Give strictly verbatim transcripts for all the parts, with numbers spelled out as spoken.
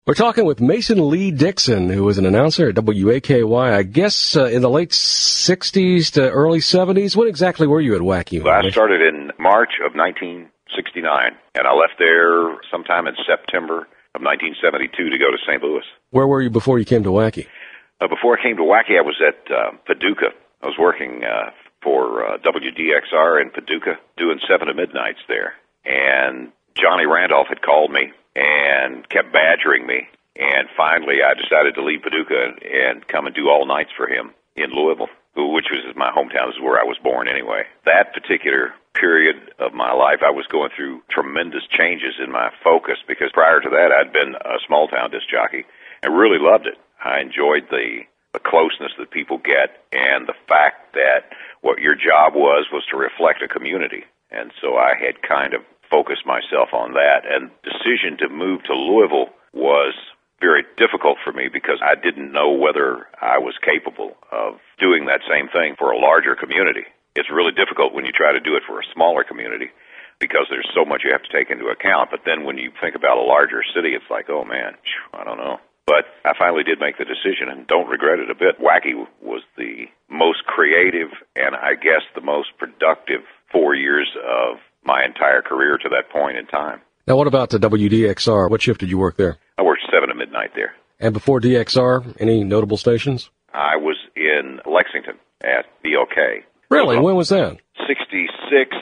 We're talking with Mason Lee Dixon, who was an announcer at W A K Y, I guess, uh, in the late sixties to early seventies. When exactly were you at Wacky? Well, I started in March of nineteen sixty-nine, and I left there sometime in September of nineteen seventy-two to go to Saint Louis. Where were you before you came to Wacky? Uh, before I came to Wacky, I was at uh, Paducah. I was working uh, for uh, W D X R in Paducah, doing seven to midnights there. And Johnny Randolph had called me and kept badgering me. And finally, I decided to leave Paducah and, and come and do all nights for him in Louisville, which was my hometown. This is where I was born anyway. That particular period of my life, I was going through tremendous changes in my focus because prior to that, I'd been a small-town disc jockey and really loved it. I enjoyed the, the closeness that people get and the fact that what your job was was to reflect a community. And so I had kind of focused myself on that. And the decision to move to Louisville was very difficult for me because I didn't know whether I was capable of doing that same thing for a larger community. It's really difficult when you try to do it for a smaller community because there's so much you have to take into account. But then when you think about a larger city, it's like, oh, man, I don't know. But I finally did make the decision and don't regret it a bit. Wacky was the most creative and I guess the most productive four years of my entire career to that point in time. Now, what about the W D X R? What shift did you work there? I worked seven to midnight there. And before D X R, any notable stations? I was in Lexington at B O K. Really? When was that? sixty-six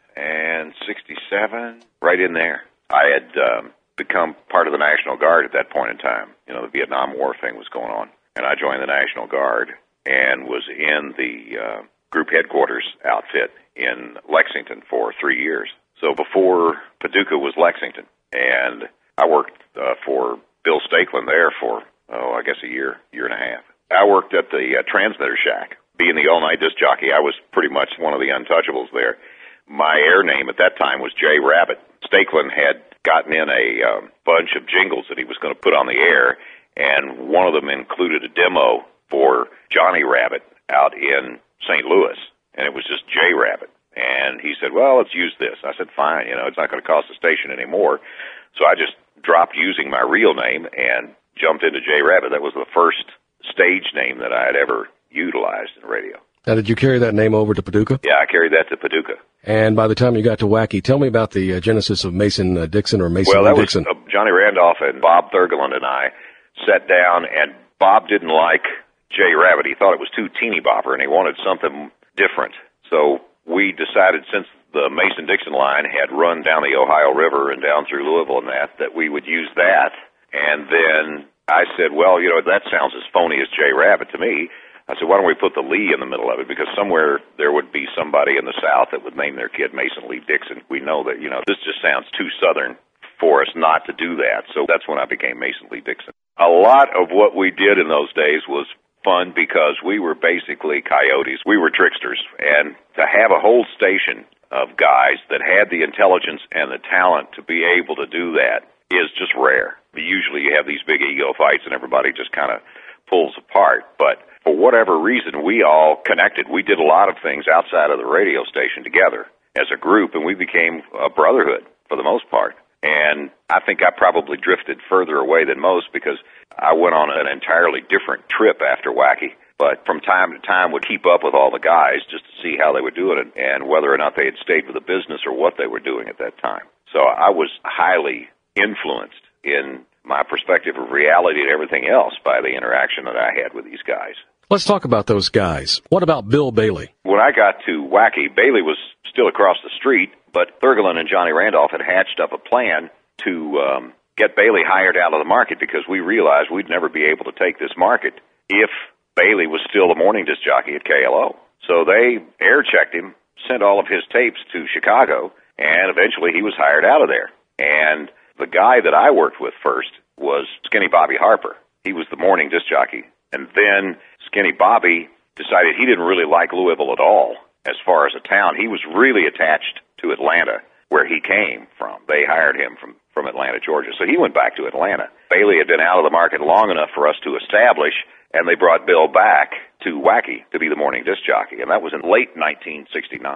and sixty-seven, right in there. I had um, become part of the National Guard at that point in time. You know, the Vietnam War thing was going on. And I joined the National Guard and was in the uh, group headquarters outfit in Lexington for three years. So before Paducah was Lexington. And I worked uh, for Bill Stakelin there for, oh, I guess a year, year and a half. I worked at the uh, transmitter shack. Being the all-night disc jockey, I was pretty much one of the untouchables there. My air name at that time was Jay Rabbit. Stakelin had gotten in a um, bunch of jingles that he was going to put on the air, and one of them included a demo for Johnny Rabbit out in Saint Louis, and it was just Jay Rabbit. And he said, well, let's use this. I said, fine, you know, it's not going to cost the station anymore. So I just dropped using my real name and jumped into Jay Rabbit. That was the first stage name that I had ever utilized in radio. Now, did you carry that name over to Paducah? Yeah, I carried that to Paducah. And by the time you got to Wacky, tell me about the uh, genesis of Mason uh, Dixon or Mason well, that Dixon. Was, uh, Johnny Randolph and Bob Thurgoland and I sat down, and Bob didn't like Jay Rabbit. He thought it was too teeny bopper, and he wanted something different. So we decided, since the Mason-Dixon line had run down the Ohio River and down through Louisville and that, that we would use that. And then I said, well, you know, that sounds as phony as Jay Rabbit to me. I said, why don't we put the Lee in the middle of it? Because somewhere there would be somebody in the South that would name their kid Mason Lee Dixon. We know that, you know, this just sounds too Southern for us not to do that. So that's when I became Mason Lee Dixon. A lot of what we did in those days was fun because we were basically coyotes. We were tricksters. And to have a whole station of guys that had the intelligence and the talent to be able to do that is just rare. Usually you have these big ego fights and everybody just kind of pulls apart. But for whatever reason, we all connected. We did a lot of things outside of the radio station together as a group, and we became a brotherhood for the most part. And I think I probably drifted further away than most because I went on an entirely different trip after Wacky. But from time to time would keep up with all the guys just to see how they were doing it and whether or not they had stayed with the business or what they were doing at that time. So I was highly influenced in my perspective of reality and everything else by the interaction that I had with these guys. Let's talk about those guys. What about Bill Bailey? When I got to Wacky, Bailey was still across the street, but Thurgoland and Johnny Randolph had hatched up a plan to um, get Bailey hired out of the market because we realized we'd never be able to take this market if Bailey was still a morning disc jockey at K L O. So they air-checked him, sent all of his tapes to Chicago, and eventually he was hired out of there. And the guy that I worked with first was Skinny Bobby Harper. He was the morning disc jockey. And then Skinny Bobby decided he didn't really like Louisville at all as far as a town. He was really attached to Atlanta, where he came from. They hired him from, from Atlanta, Georgia. So he went back to Atlanta. Bailey had been out of the market long enough for us to establish, and they brought Bill back to Wacky to be the morning disc jockey. And that was in late nineteen sixty-nine.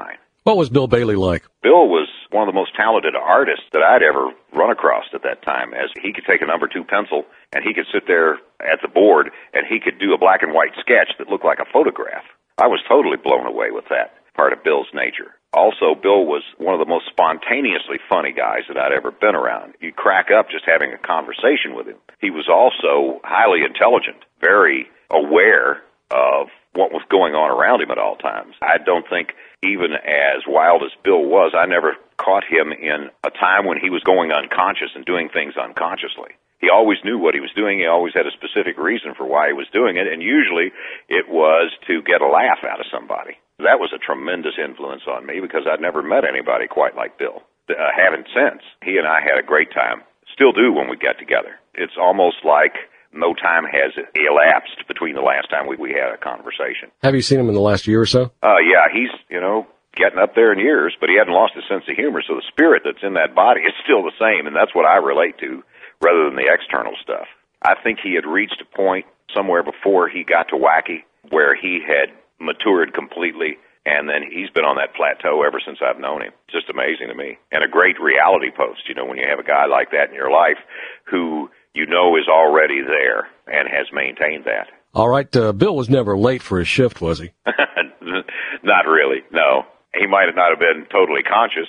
What was Bill Bailey like? Bill was one of the most talented artists that I'd ever run across at that time, as he could take a number two pencil and he could sit there at the board and he could do a black and white sketch that looked like a photograph. I was totally blown away with that part of Bill's nature. Also, Bill was one of the most spontaneously funny guys that I'd ever been around. You'd crack up just having a conversation with him. He was also highly intelligent, very aware of what was going on around him at all times. I don't think, even as wild as Bill was, I never caught him in a time when he was going unconscious and doing things unconsciously. He always knew what he was doing. He always had a specific reason for why he was doing it, and usually it was to get a laugh out of somebody. That was a tremendous influence on me because I'd never met anybody quite like Bill. I haven't since. He and I had a great time. Still do when we get together. It's almost like no time has elapsed between the last time we, we had a conversation. Have you seen him in the last year or so? Uh, yeah, he's, you know, getting up there in years, but he hadn't lost his sense of humor, so the spirit that's in that body is still the same, and that's what I relate to rather than the external stuff. I think he had reached a point somewhere before he got to Wacky where he had matured completely, and then he's been on that plateau ever since I've known him. Just amazing to me. And a great reality post, you know, when you have a guy like that in your life who you know is already there and has maintained that. All right, uh, Bill was never late for his shift, was he? Not really, no. He might not have been totally conscious.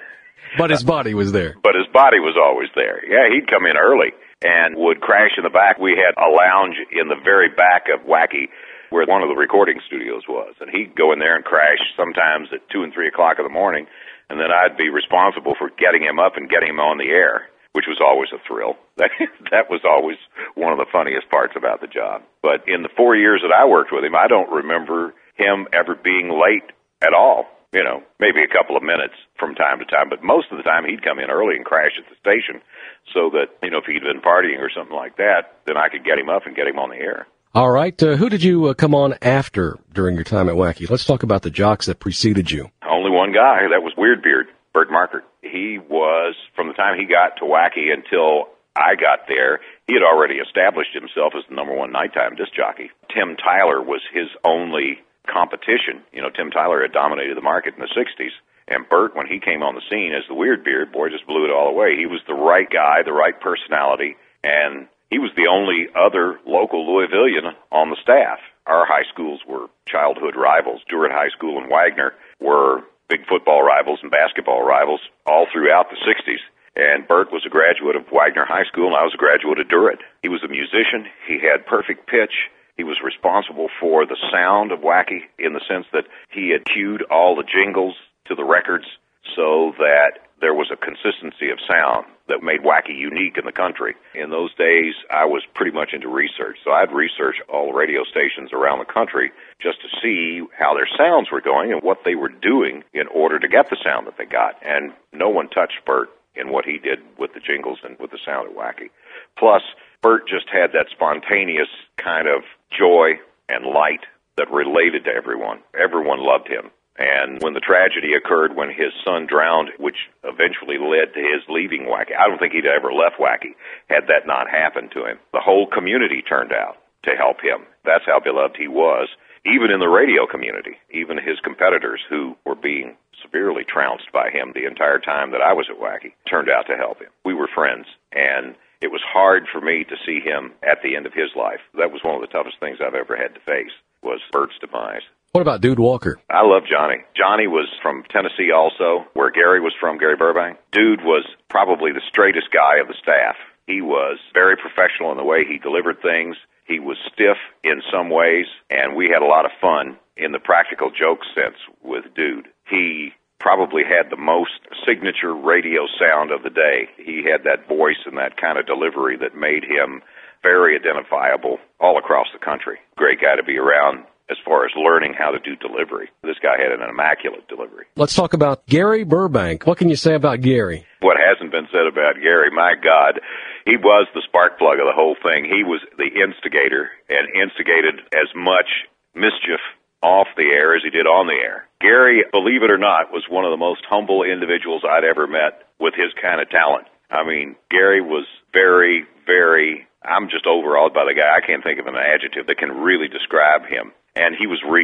But his body was there. But his body was always there. Yeah, he'd come in early and would crash in the back. We had a lounge in the very back of Wacky where one of the recording studios was. And he'd go in there and crash sometimes at two and three o'clock in the morning, and then I'd be responsible for getting him up and getting him on the air, which was always a thrill. That, that was always one of the funniest parts about the job. But in the four years that I worked with him, I don't remember him ever being late at all. You know, maybe a couple of minutes from time to time, but most of the time he'd come in early and crash at the station so that, you know, if he'd been partying or something like that, then I could get him up and get him on the air. All right. Uh, who did you uh, come on after during your time at Wacky? Let's talk about the jocks that preceded you. Only one guy. That was Weirdbeard, Bert Markert. He was, from the time he got to Wacky until I got there, he had already established himself as the number one nighttime disc jockey. Tim Tyler was his only competition. You know, Tim Tyler had dominated the market in the sixties, and Bert, when he came on the scene as the Weirdbeard, boy, just blew it all away. He was the right guy, the right personality, and he was the only other local Louisvillian on the staff. Our high schools were childhood rivals. Druid High School and Wagner were big football rivals and basketball rivals all throughout the sixties. And Bert was a graduate of Wagner High School, and I was a graduate of Druid. He was a musician. He had perfect pitch. He was responsible for the sound of Wacky in the sense that he had cued all the jingles to the records so that there was a consistency of sound that made Wacky unique in the country. In those days, I was pretty much into research, so I'd research all the radio stations around the country just to see how their sounds were going and what they were doing in order to get the sound that they got. And no one touched Bert in what he did with the jingles and with the sound of Wacky. Plus, Bert just had that spontaneous kind of joy and light that related to everyone. Everyone loved him. And when the tragedy occurred when his son drowned, which eventually led to his leaving Wacky, I don't think he'd ever left Wacky had that not happened to him. The whole community turned out to help him. That's how beloved he was, even in the radio community. Even his competitors, who were being severely trounced by him the entire time that I was at Wacky, turned out to help him. We were friends, and it was hard for me to see him at the end of his life. That was one of the toughest things I've ever had to face, was Bert's demise. What about Dude Walker? I love Johnny. Johnny was from Tennessee also, where Gary was from, Gary Burbank. Dude was probably the straightest guy of the staff. He was very professional in the way he delivered things. He was stiff in some ways, and we had a lot of fun in the practical joke sense with Dude. He probably had the most signature radio sound of the day. He had that voice and that kind of delivery that made him very identifiable all across the country. Great guy to be around as far as learning how to do delivery. This guy had an immaculate delivery. Let's talk about Gary Burbank. What can you say about Gary? What hasn't been said about Gary, my God, he was the spark plug of the whole thing. He was the instigator and instigated as much mischief off the air as he did on the air. Gary, believe it or not, was one of the most humble individuals I'd ever met with his kind of talent. I mean, Gary was very, very, I'm just overawed by the guy. I can't think of an adjective that can really describe him. And he was real.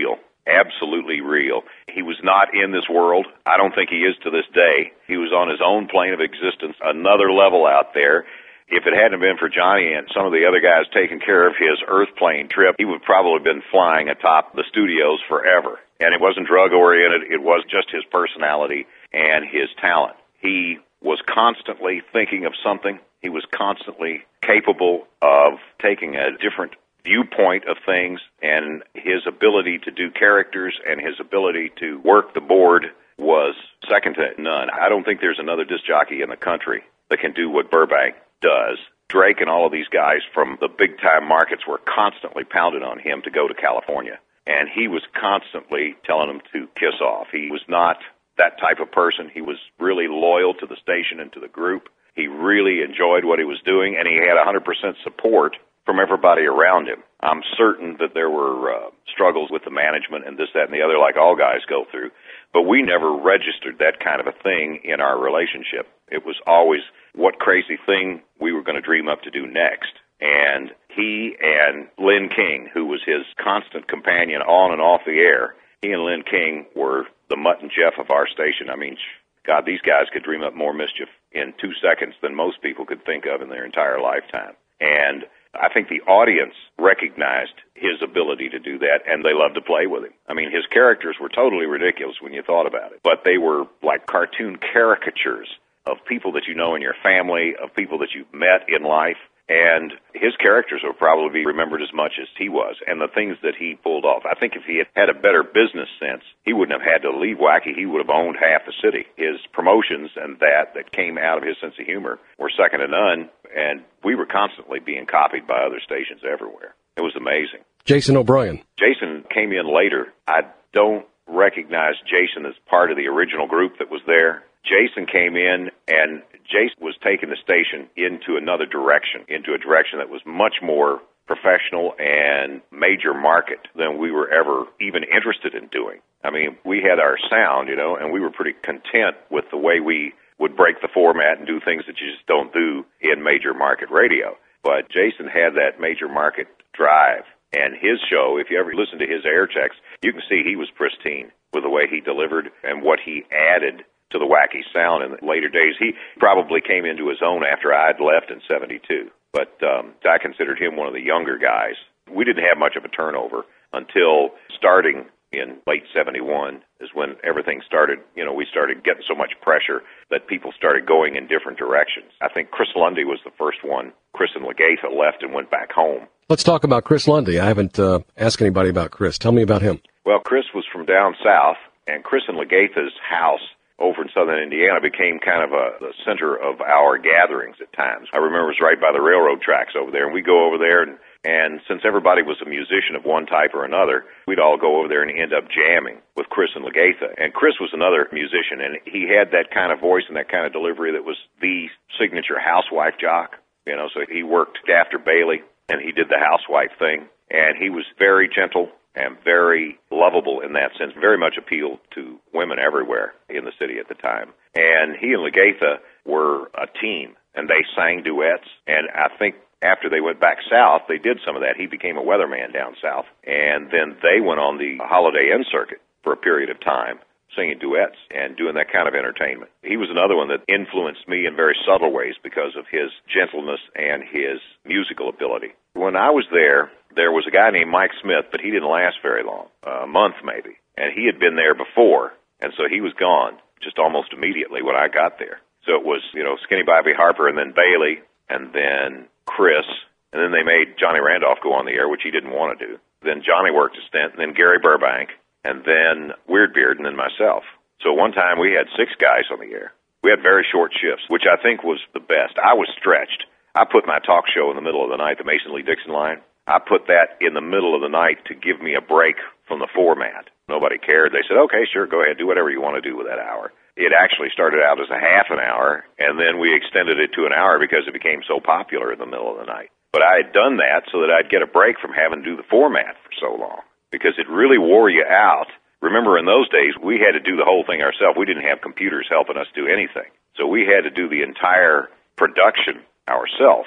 absolutely real. He was not in this world. I don't think he is to this day. He was on his own plane of existence, another level out there. If it hadn't been for Johnny and some of the other guys taking care of his Earth plane trip, he would probably have been flying atop the studios forever. And it wasn't drug-oriented. It was just his personality and his talent. He was constantly thinking of something. He was constantly capable of taking a different viewpoint of things, and his ability to do characters and his ability to work the board was second to none. I don't think there's another disc jockey in the country that can do what Burbank does. Drake and all of these guys from the big-time markets were constantly pounding on him to go to California, and he was constantly telling them to kiss off. He was not that type of person. He was really loyal to the station and to the group. He really enjoyed what he was doing, and he had one hundred percent support from everybody around him. I'm certain that there were uh, struggles with the management and this, that, and the other, like all guys go through, but we never registered that kind of a thing in our relationship. It was always what crazy thing we were going to dream up to do next. And he and Lynn King, who was his constant companion on and off the air, he and Lynn King were the Mutt and Jeff of our station. I mean, God, these guys could dream up more mischief in two seconds than most people could think of in their entire lifetime. And I think the audience recognized his ability to do that, and they loved to play with him. I mean, his characters were totally ridiculous when you thought about it, but they were like cartoon caricatures of people that you know in your family, of people that you've met in life, and his characters will probably be remembered as much as he was, and the things that he pulled off. I think if he had had a better business sense, he wouldn't have had to leave Wacky. He would have owned half the city. His promotions and that that came out of his sense of humor were second to none, and we were constantly being copied by other stations everywhere. It was amazing. Jason O'Brien. Jason came in later. I don't recognize Jason as part of the original group that was there. Jason came in, and Jason was taking the station into another direction, into a direction that was much more professional and major market than we were ever even interested in doing. I mean, we had our sound, you know, and we were pretty content with the way we would break the format and do things that you just don't do in major market radio. But Jason had that major market drive, and his show, if you ever listen to his air checks, you can see he was pristine with the way he delivered and what he added to the Wacky sound in the later days. He probably came into his own after I'd left in seventy-two, but um, I considered him one of the younger guys. We didn't have much of a turnover until starting in late seventy-one is when everything started, you know, we started getting so much pressure that people started going in different directions. I think Chris Lundy was the first one. Chris and Legatha left and went back home. Let's talk about Chris Lundy. I haven't uh, asked anybody about Chris. Tell me about him. Well, Chris was from down south, and Chris and Legatha's house over in southern Indiana became kind of a the center of our gatherings at times. I remember it was right by the railroad tracks over there, and we'd go over there, and, and since everybody was a musician of one type or another, we'd all go over there and end up jamming with Chris and Legatha. And Chris was another musician, and he had that kind of voice and that kind of delivery that was the signature housewife jock, you know, so he worked after Bailey, and he did the housewife thing, and he was very gentle and very lovable in that sense, very much appealed to women everywhere in the city at the time. And he and Legatha were a team, and they sang duets, and I think after they went back south, they did some of that. He became a weatherman down south, and then they went on the Holiday Inn circuit for a period of time, singing duets and doing that kind of entertainment. He was another one that influenced me in very subtle ways because of his gentleness and his musical ability. When I was there, there was a guy named Mike Smith, but he didn't last very long, a month maybe. And he had been there before, and so he was gone just almost immediately when I got there. So it was, you know, Skinny Bobby Harper and then Bailey and then Chris, and then they made Johnny Randolph go on the air, which he didn't want to do. Then Johnny worked a stint, and then Gary Burbank, and then Weirdbeard, and then myself. So one time we had six guys on the air. We had very short shifts, which I think was the best. I was stretched. I put my talk show in the middle of the night, the Mason Lee Dixon line. I put that in the middle of the night to give me a break from the format. Nobody cared. They said, okay, sure, go ahead, do whatever you want to do with that hour. It actually started out as a half an hour, and then we extended it to an hour because it became so popular in the middle of the night. But I had done that so that I'd get a break from having to do the format for so long, because it really wore you out. Remember, in those days, we had to do the whole thing ourselves. We didn't have computers helping us do anything. So we had to do the entire production ourselves.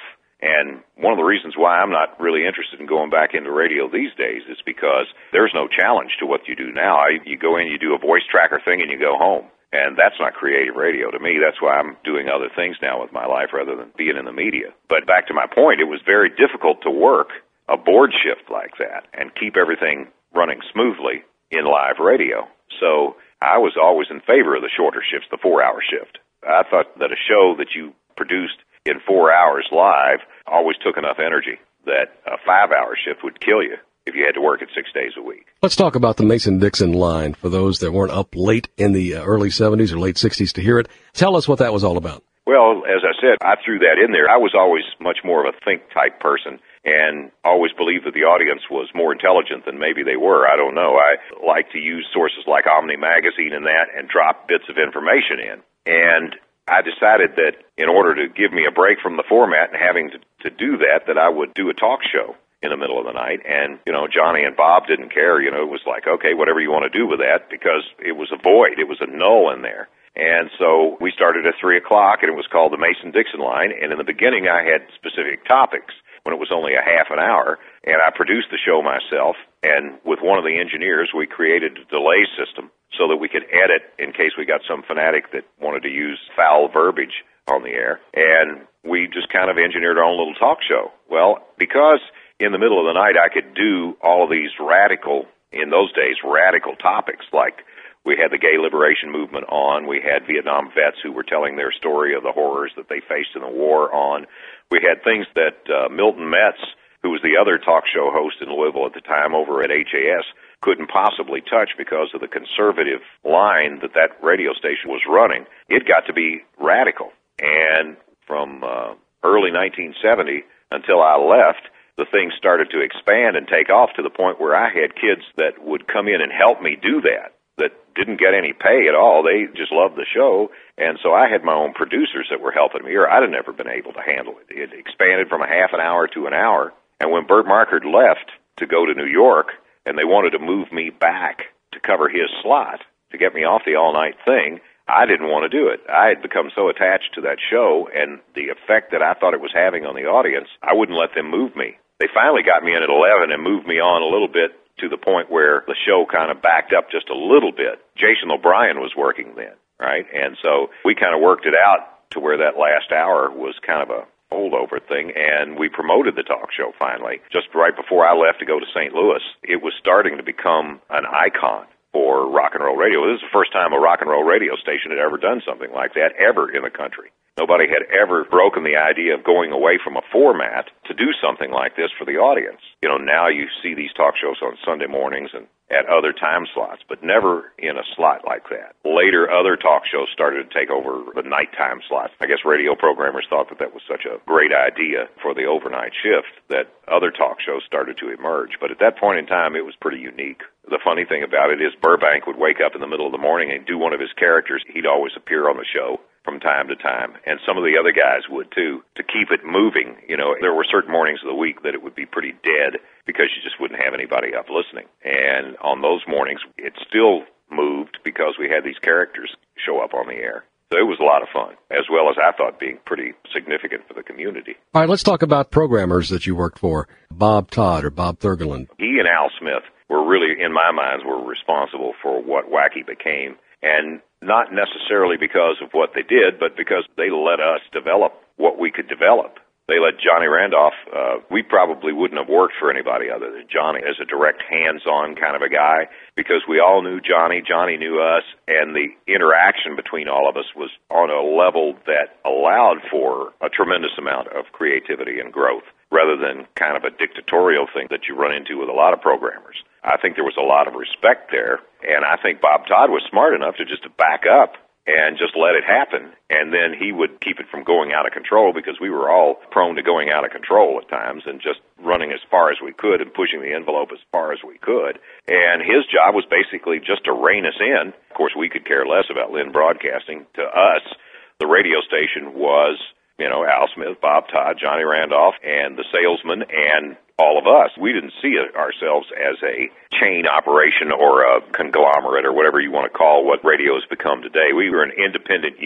And one of the reasons why I'm not really interested in going back into radio these days is because there's no challenge to what you do now. I, you go in, you do a voice tracker thing, and you go home. And that's not creative radio to me. That's why I'm doing other things now with my life rather than being in the media. But back to my point, it was very difficult to work a board shift like that and keep everything running smoothly in live radio. So I was always in favor of the shorter shifts, the four-hour shift. I thought that a show that you produced in four hours live always took enough energy that a five-hour shift would kill you if you had to work it six days a week. Let's talk about the Mason-Dixon line for those that weren't up late in the early seventies or late sixties to hear it. Tell us what that was all about. Well, as I said, I threw that in there. I was always much more of a think-type person and always believed that the audience was more intelligent than maybe they were. I don't know. I like to use sources like Omni Magazine and that and drop bits of information in. And I decided that in order to give me a break from the format and having to, to do that, that I would do a talk show in the middle of the night. And, you know, Johnny and Bob didn't care. You know, it was like, okay, whatever you want to do with that, because it was a void. It was a null in there. And so we started at three o'clock, and it was called the Mason-Dixon line. And in the beginning, I had specific topics when it was only a half an hour. And I produced the show myself. And with one of the engineers, we created a delay system so that we could edit in case we got some fanatic that wanted to use foul verbiage on the air. And we just kind of engineered our own little talk show. Well, because in the middle of the night I could do all of these radical, in those days, radical topics, like we had the gay liberation movement on, we had Vietnam vets who were telling their story of the horrors that they faced in the war on, we had things that uh, Milton Metz, who was the other talk show host in Louisville at the time over at H A S, couldn't possibly touch because of the conservative line that that radio station was running. It got to be radical. And from uh, early nineteen seventy until I left, the thing started to expand and take off to the point where I had kids that would come in and help me do that, that didn't get any pay at all. They just loved the show. And so I had my own producers that were helping me, or I'd have never been able to handle it. It expanded from a half an hour to an hour. And when Burt Markert left to go to New York, and they wanted to move me back to cover his slot, to get me off the all-night thing, I didn't want to do it. I had become so attached to that show and the effect that I thought it was having on the audience, I wouldn't let them move me. They finally got me in at eleven and moved me on a little bit to the point where the show kind of backed up just a little bit. Jason O'Brien was working then, right? And so we kind of worked it out to where that last hour was kind of a holdover thing, and we promoted the talk show finally. Just right before I left to go to Saint Louis, it was starting to become an icon for rock and roll radio. This is the first time a rock and roll radio station had ever done something like that, ever in the country. Nobody had ever broken the idea of going away from a format to do something like this for the audience. You know, now you see these talk shows on Sunday mornings and at other time slots, but never in a slot like that. Later, other talk shows started to take over the nighttime slot. I guess radio programmers thought that that was such a great idea for the overnight shift that other talk shows started to emerge. But at that point in time, it was pretty unique. The funny thing about it is Burbank would wake up in the middle of the morning and do one of his characters. He'd always appear on the show from time to time, and some of the other guys would too, to keep it moving. You know, there were certain mornings of the week that it would be pretty dead because you just wouldn't have anybody up listening. And on those mornings, it still moved because we had these characters show up on the air. So it was a lot of fun, as well as I thought being pretty significant for the community. All right, let's talk about programmers that you worked for. Bob Todd or Bob Thurgoland. He and Al Smith were really, in my minds, were responsible for what Wacky became. And not necessarily because of what they did, but because they let us develop what we could develop. They let Johnny Randolph, uh, we probably wouldn't have worked for anybody other than Johnny as a direct hands-on kind of a guy, because we all knew Johnny, Johnny knew us, and the interaction between all of us was on a level that allowed for a tremendous amount of creativity and growth, rather than kind of a dictatorial thing that you run into with a lot of programmers. I think there was a lot of respect there, and I think Bob Todd was smart enough to just to back up and just let it happen, and then he would keep it from going out of control, because we were all prone to going out of control at times and just running as far as we could and pushing the envelope as far as we could. And his job was basically just to rein us in. Of course, we could care less about Lynn Broadcasting. To us, the radio station was, you know, Al Smith, Bob Todd, Johnny Randolph, and the salesman, and all of us. We didn't see ourselves as a chain operation or a conglomerate or whatever you want to call what radio has become today. We were an independent unit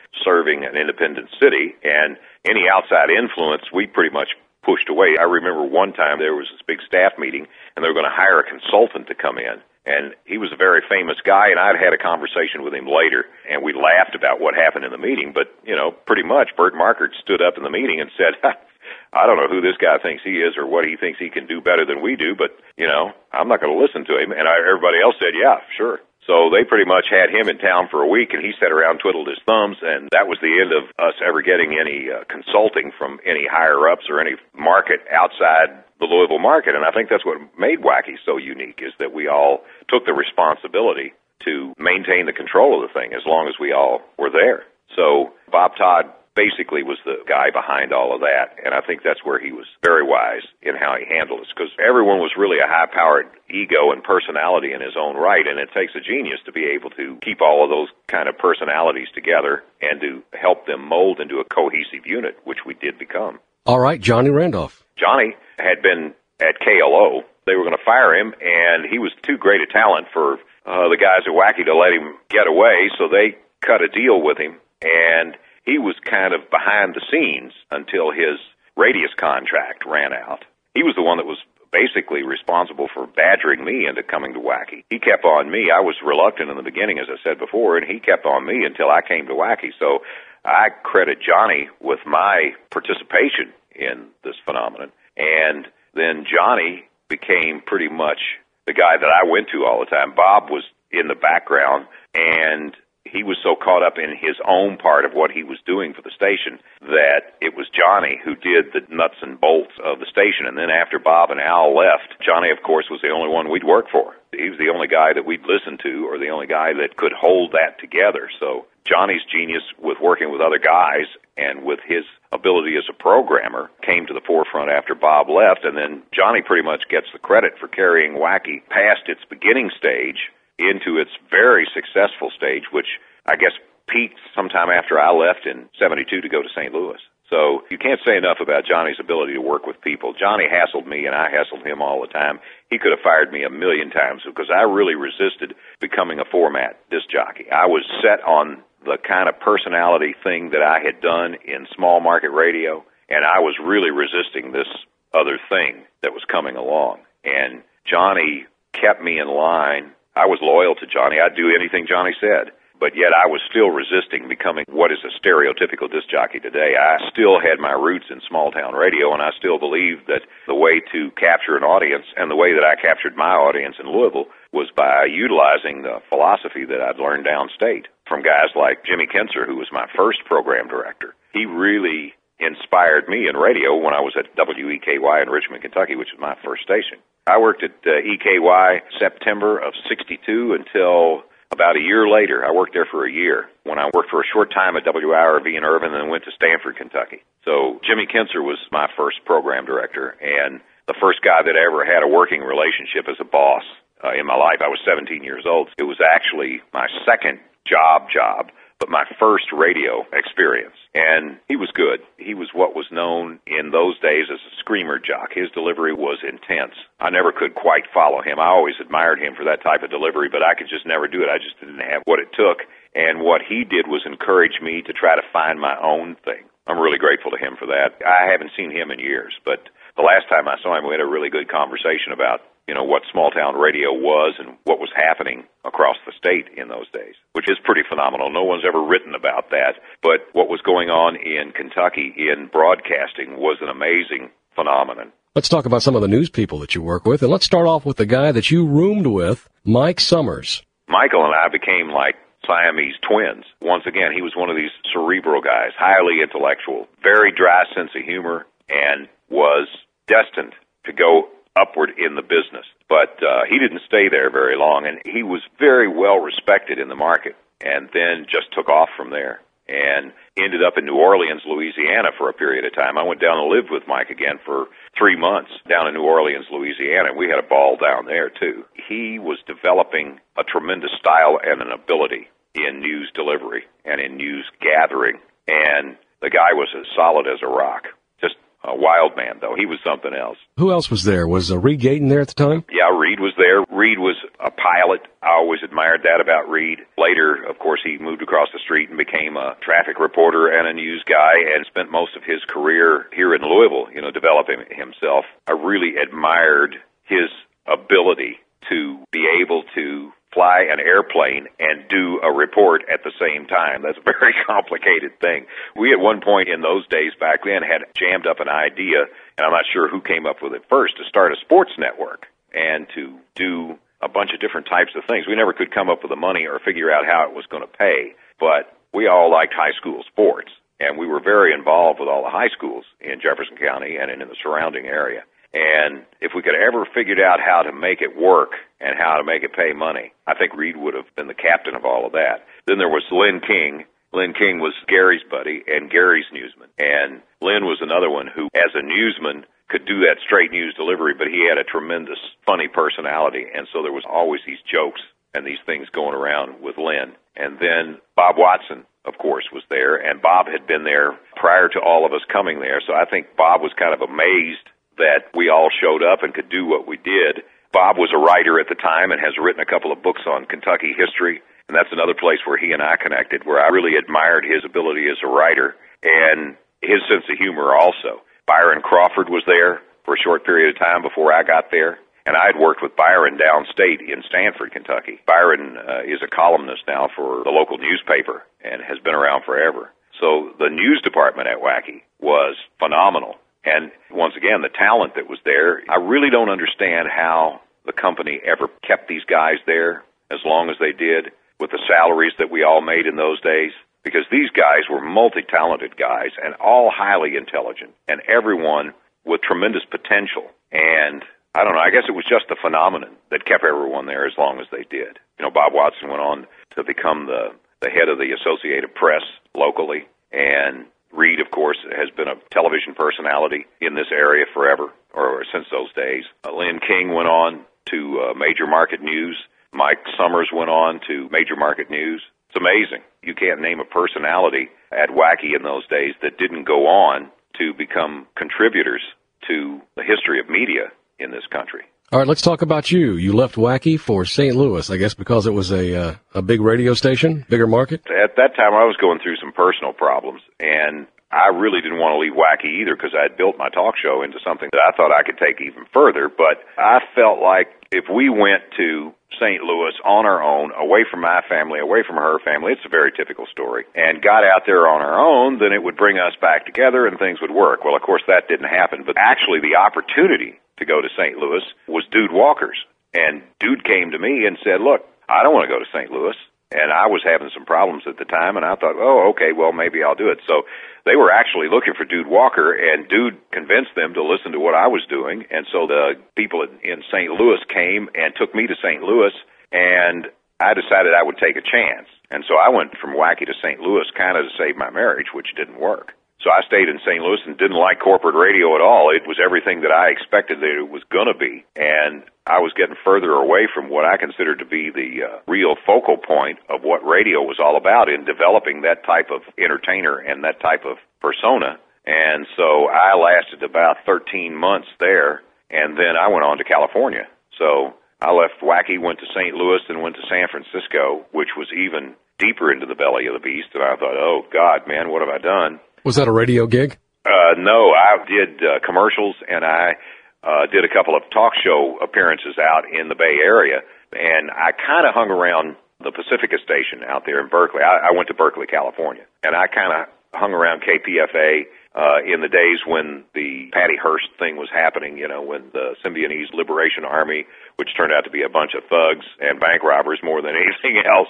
serving an independent city, and any outside influence we pretty much pushed away. I remember one time there was this big staff meeting, and they were going to hire a consultant to come in. And he was a very famous guy, and I'd had a conversation with him later, and we laughed about what happened in the meeting. But, you know, pretty much Bert Markert stood up in the meeting and said, I don't know who this guy thinks he is or what he thinks he can do better than we do, but, you know, I'm not going to listen to him. And I, everybody else said, yeah, sure. So they pretty much had him in town for a week, and he sat around, twiddled his thumbs, and that was the end of us ever getting any uh, consulting from any higher-ups or any market outside the Louisville market. And I think that's what made Wacky so unique, is that we all took the responsibility to maintain the control of the thing as long as we all were there. So Bob Todd basically was the guy behind all of that, and I think that's where he was very wise in how he handled it, because everyone was really a high-powered ego and personality in his own right, and it takes a genius to be able to keep all of those kind of personalities together and to help them mold into a cohesive unit, which we did become. All right, Johnny Randolph. Johnny had been at K L O. They were going to fire him, and he was too great a talent for uh, the guys at Wacky to let him get away, so they cut a deal with him, and he was kind of behind the scenes until his Radius contract ran out. He was the one that was basically responsible for badgering me into coming to Wacky. He kept on me. I was reluctant in the beginning, as I said before, and he kept on me until I came to Wacky. So I credit Johnny with my participation in this phenomenon. And then Johnny became pretty much the guy that I went to all the time. Bob was in the background, and he was so caught up in his own part of what he was doing for the station that it was Johnny who did the nuts and bolts of the station. And then after Bob and Al left, Johnny, of course, was the only one we'd work for. He was the only guy that we'd listen to, or the only guy that could hold that together. So Johnny's genius with working with other guys and with his ability as a programmer came to the forefront after Bob left. And then Johnny pretty much gets the credit for carrying Wacky past its beginning stage into its very successful stage, which I guess peaked sometime after I left in seventy-two to go to Saint Louis. So you can't say enough about Johnny's ability to work with people. Johnny hassled me, and I hassled him all the time. He could have fired me a million times because I really resisted becoming a format disc jockey. I was set on the kind of personality thing that I had done in small market radio, and I was really resisting this other thing that was coming along. And Johnny kept me in line. I was loyal to Johnny. I'd do anything Johnny said, but yet I was still resisting becoming what is a stereotypical disc jockey today. I still had my roots in small-town radio, and I still believed that the way to capture an audience and the way that I captured my audience in Louisville was by utilizing the philosophy that I'd learned downstate from guys like Jimmy Kinzer, who was my first program director. He really inspired me in radio when I was at W E K Y in Richmond, Kentucky, which was my first station. I worked at uh, E K Y September of sixty-two until about a year later. I worked there for a year when I worked for a short time at W I R V in Irvine and then went to Stanford, Kentucky. So Jimmy Kinzer was my first program director and the first guy that I ever had a working relationship as a boss uh, in my life. I was seventeen years old. It was actually my second job job, but my first radio experience. And he was good. He was what was known in those days as a screamer jock. His delivery was intense. I never could quite follow him. I always admired him for that type of delivery, but I could just never do it. I just didn't have what it took. And what he did was encourage me to try to find my own thing. I'm really grateful to him for that. I haven't seen him in years, but the last time I saw him, we had a really good conversation about, you know, what small-town radio was and what was happening across the state in those days, which is pretty phenomenal. No one's ever written about that, but what was going on in Kentucky in broadcasting was an amazing phenomenon. Let's talk about some of the news people that you work with, and let's start off with the guy that you roomed with, Mike Summers. Michael and I became like Siamese twins. Once again, he was one of these cerebral guys, highly intellectual, very dry sense of humor, and was destined to go upward in the business. But uh, he didn't stay there very long, and he was very well respected in the market, and then just took off from there and ended up in New Orleans, Louisiana for a period of time. I went down and lived with Mike again for three months down in New Orleans, Louisiana. We had a ball down there, too. He was developing a tremendous style and an ability in news delivery and in news gathering, and the guy was as solid as a rock. Just a wild man, though. He was something else. Who else was there? Was uh, Reed Gayton there at the time? Yeah, Reed was there. Reed was a pilot. I always admired that about Reed. Later, of course, he moved across the street and became a traffic reporter and a news guy and spent most of his career here in Louisville, you know, developing himself. I really admired his ability to be able to fly an airplane and do a report at the same time. That's a very complicated thing. We at one point in those days back then had jammed up an idea, and I'm not sure who came up with it first, to start a sports network and to do a bunch of different types of things. We never could come up with the money or figure out how it was going to pay, but we all liked high school sports, and we were very involved with all the high schools in Jefferson County and in the surrounding area. And if we could ever figured out how to make it work and how to make it pay money, I think Reed would have been the captain of all of that. Then there was Lynn King. Lynn King was Gary's buddy and Gary's newsman. And Lynn was another one who, as a newsman, could do that straight news delivery, but he had a tremendous funny personality. And so there was always these jokes and these things going around with Lynn. And then Bob Watson, of course, was there. And Bob had been there prior to all of us coming there. So I think Bob was kind of amazed that we all showed up and could do what we did. Bob was a writer at the time and has written a couple of books on Kentucky history, and that's another place where he and I connected, where I really admired his ability as a writer and his sense of humor also. Byron Crawford was there for a short period of time before I got there, and I had worked with Byron downstate in Stanford, Kentucky. Byron uh, is a columnist now for the local newspaper and has been around forever. So the news department at Waukee was phenomenal. And once again, the talent that was there, I really don't understand how the company ever kept these guys there as long as they did with the salaries that we all made in those days, because these guys were multi-talented guys and all highly intelligent and everyone with tremendous potential. And I don't know, I guess it was just the phenomenon that kept everyone there as long as they did. You know, Bob Watson went on to become the, the head of the Associated Press locally, and Reed, of course, has been a television personality in this area forever, or since those days. Uh, Lynn King went on to uh, Major Market News. Mike Summers went on to Major Market News. It's amazing. You can't name a personality at Waukee in those days that didn't go on to become contributors to the history of media in this country. All right, let's talk about you. You left Waukee for Saint Louis, I guess because it was a uh, a big radio station, bigger market? At that time, I was going through some personal problems, and I really didn't want to leave Waukee either because I had built my talk show into something that I thought I could take even further. But I felt like if we went to Saint Louis on our own, away from my family, away from her family, it's a very typical story, and got out there on our own, then it would bring us back together and things would work. Well, of course, that didn't happen. But actually, the opportunity to go to Saint Louis was Dude Walker's. And Dude came to me and said, look, I don't want to go to Saint Louis. And I was having some problems at the time, and I thought, oh, okay, well, maybe I'll do it. So they were actually looking for Dude Walker, and Dude convinced them to listen to what I was doing. And so the people in Saint Louis came and took me to Saint Louis, and I decided I would take a chance. And so I went from Waukee to Saint Louis kind of to save my marriage, which didn't work. So I stayed in Saint Louis and didn't like corporate radio at all. It was everything that I expected that it was going to be. And I was getting further away from what I considered to be the uh, real focal point of what radio was all about in developing that type of entertainer and that type of persona. And so I lasted about thirteen months there, and then I went on to California. So I left Waukee, went to Saint Louis, and went to San Francisco, which was even deeper into the belly of the beast. And I thought, oh, God, man, what have I done? Was that a radio gig? Uh, no, I did uh, commercials, and I uh, did a couple of talk show appearances out in the Bay Area, and I kind of hung around the Pacifica station out there in Berkeley. I, I went to Berkeley, California, and I kind of hung around K P F A uh, in the days when the Patty Hearst thing was happening, you know, when the Symbionese Liberation Army, which turned out to be a bunch of thugs and bank robbers more than anything else,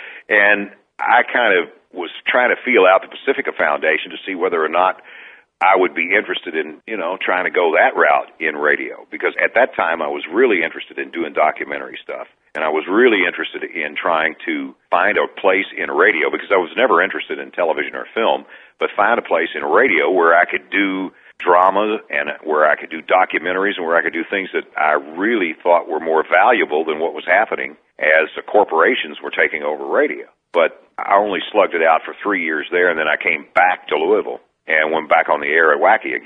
and I kind of was trying to feel out the Pacifica Foundation to see whether or not I would be interested in, you know, trying to go that route in radio. Because at that time, I was really interested in doing documentary stuff. And I was really interested in trying to find a place in radio, because I was never interested in television or film, but find a place in radio where I could do drama and where I could do documentaries and where I could do things that I really thought were more valuable than what was happening as the corporations were taking over radio. But I only slugged it out for three years there, and then I came back to Louisville and went back on the air at Waukee again.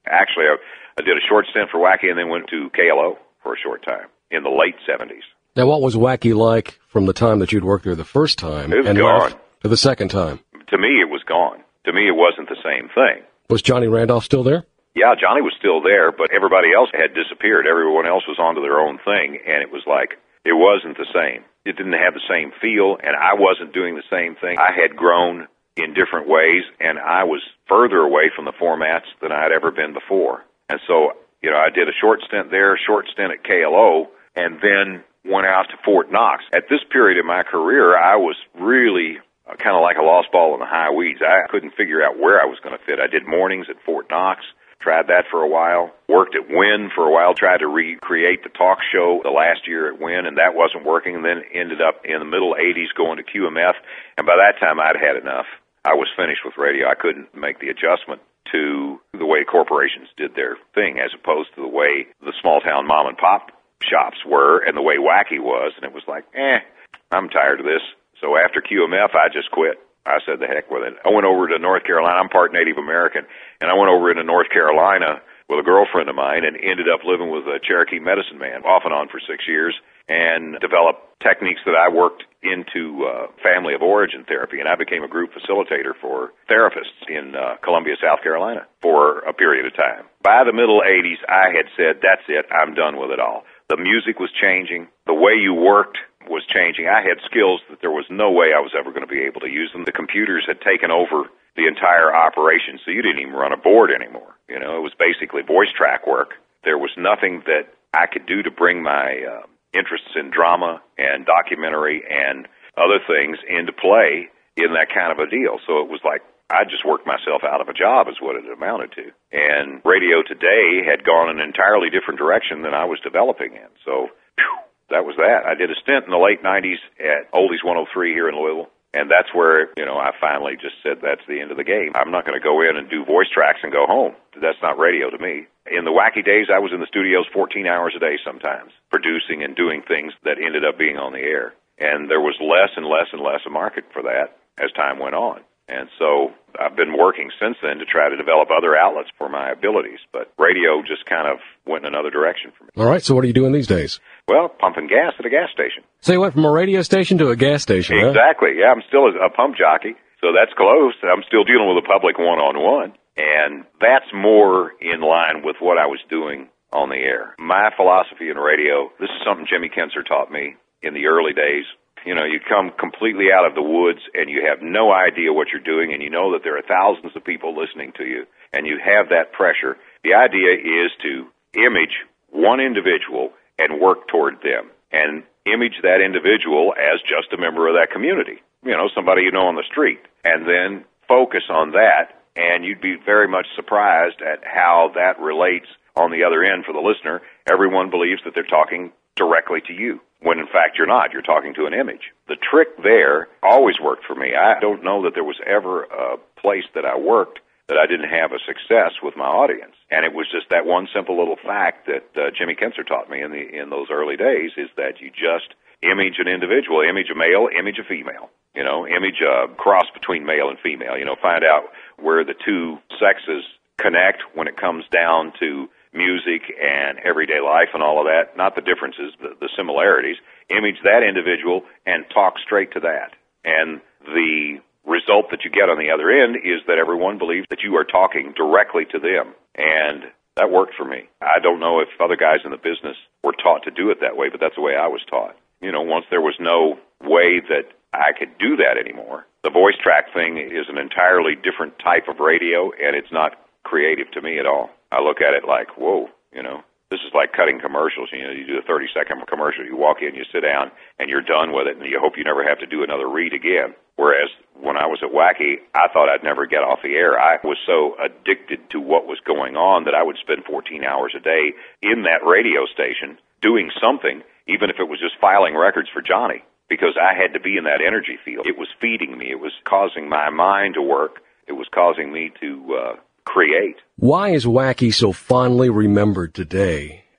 Actually, I, I did a short stint for Wacky and then went to K L O for a short time in the late seventies. Now, what was Wacky like from the time that you'd worked there the first time it was and gone. left to the second time? To me, it was gone. To me, it wasn't the same thing. Was Johnny Randolph still there? Yeah, Johnny was still there, but everybody else had disappeared. Everyone else was onto their own thing, and it was like, it wasn't the same. It didn't have the same feel, and I wasn't doing the same thing. I had grown in different ways, and I was further away from the formats than I had ever been before. And so, you know, I did a short stint there, a short stint at K L O, and then went out to Fort Knox. At this period in my career, I was really kind of like a lost ball in the high weeds. I couldn't figure out where I was going to fit. I did mornings at Fort Knox, tried that for a while, worked at Wynn for a while, tried to recreate the talk show the last year at Wynn, and that wasn't working, and then ended up in the middle eighties going to Q M F, and by that time I'd had enough. I was finished with radio. I couldn't make the adjustment to the way corporations did their thing as opposed to the way the small-town mom-and-pop shops were and the way Wacky was, and it was like, eh, I'm tired of this. So after Q M F, I just quit. I said the heck with it. I went over to North Carolina. I'm part Native American, and I went over into North Carolina with a girlfriend of mine and ended up living with a Cherokee medicine man off and on for six years and developed techniques that I worked into uh, family of origin therapy, and I became a group facilitator for therapists in uh, Columbia, South Carolina for a period of time. By the middle eighties, I had said, that's it, I'm done with it all. The music was changing. The way you worked was changing. I had skills that there was no way I was ever going to be able to use them. The computers had taken over the entire operation, so you didn't even run a board anymore. You know, it was basically voice track work. There was nothing that I could do to bring my uh, interests in drama and documentary and other things into play in that kind of a deal. So it was like I just worked myself out of a job is what it amounted to. And radio today had gone in an entirely different direction than I was developing in. So whew, that was that. I did a stint in the late nineties at Oldies one oh three here in Louisville. And that's where, you know, I finally just said that's the end of the game. I'm not going to go in and do voice tracks and go home. That's not radio to me. In the Wacky days, I was in the studios fourteen hours a day sometimes, producing and doing things that ended up being on the air. And there was less and less and less a market for that as time went on. And so I've been working since then to try to develop other outlets for my abilities. But radio just kind of went in another direction for me. All right, so what are you doing these days? Well, pumping gas at a gas station. So you went from a radio station to a gas station, huh? Exactly. Yeah, I'm still a pump jockey, so that's close. I'm still dealing with the public one-on-one, and that's more in line with what I was doing on the air. My philosophy in radio, this is something Jimmy Kinzer taught me in the early days. You know, you come completely out of the woods and you have no idea what you're doing, and you know that there are thousands of people listening to you, and you have that pressure. The idea is to image one individual and work toward them, and image that individual as just a member of that community, you know, somebody you know on the street, and then focus on that, and you'd be very much surprised at how that relates on the other end for the listener. Everyone believes that they're talking directly to you, when in fact you're not. You're talking to an image. The trick there always worked for me. I don't know that there was ever a place that I worked that I didn't have a success with my audience. And it was just that one simple little fact that uh, Jimmy Kinzer taught me in the in those early days, is that you just image an individual, image a male, image a female, you know, image a cross between male and female, you know, find out where the two sexes connect when it comes down to music and everyday life and all of that, not the differences, the, the similarities. Image that individual and talk straight to that. And the result that you get on the other end is that everyone believes that you are talking directly to them. And that worked for me. I don't know if other guys in the business were taught to do it that way, but that's the way I was taught. You know, once there was no way that I could do that anymore, the voice track thing is an entirely different type of radio, and it's not creative to me at all. I look at it like, whoa, you know, this is like cutting commercials. You know, you do a thirty-second commercial, you walk in, you sit down, and you're done with it, and you hope you never have to do another read again. Whereas when I was at Wacky, I thought I'd never get off the air. I was so addicted to what was going on that I would spend fourteen hours a day in that radio station doing something, even if it was just filing records for Johnny, because I had to be in that energy field. It was feeding me. It was causing my mind to work. It was causing me to uh, create. Why is Wacky so fondly remembered today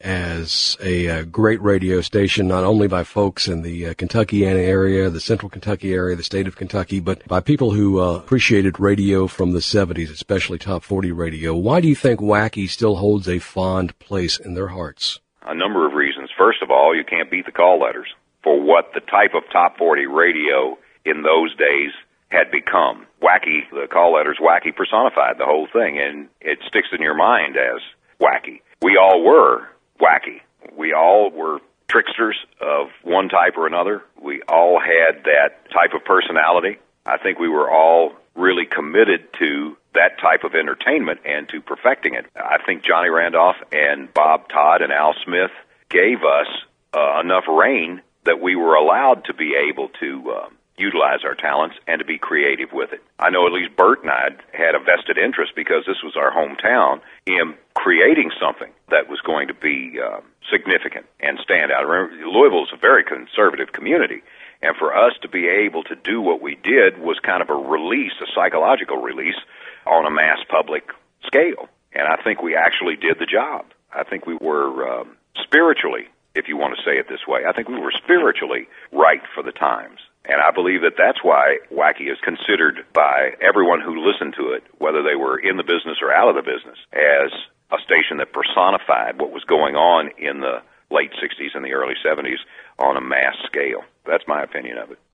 as a uh, great radio station, not only by folks in the uh, Kentucky area, the central Kentucky area, the state of Kentucky, but by people who uh, appreciated radio from the seventies, especially top forty radio. Why do you think Wacky still holds a fond place in their hearts? A number of reasons. First of all, you can't beat the call letters for what the type of top forty radio in those days had become. Wacky, the call letters, Wacky personified the whole thing, and it sticks in your mind as wacky. We all were wacky. We all were tricksters of one type or another. We all had that type of personality. I think we were all really committed to that type of entertainment and to perfecting it. I think Johnny Randolph and Bob Todd and Al Smith gave us uh, enough rein that we were allowed to be able to uh, utilize our talents and to be creative with it. I know at least Bert and I had a vested interest, because this was our hometown, in creating something that was going to be uh, significant and stand out. Remember, Louisville is a very conservative community, and for us to be able to do what we did was kind of a release, a psychological release, on a mass public scale. And I think we actually did the job. I think we were um, spiritually, if you want to say it this way, I think we were spiritually right for the times. And I believe that that's why Wacky is considered by everyone who listened to it, whether they were in the business or out of the business, as a station that personified what was going on in the late sixties and the early seventies on a mass scale. That's my opinion of it.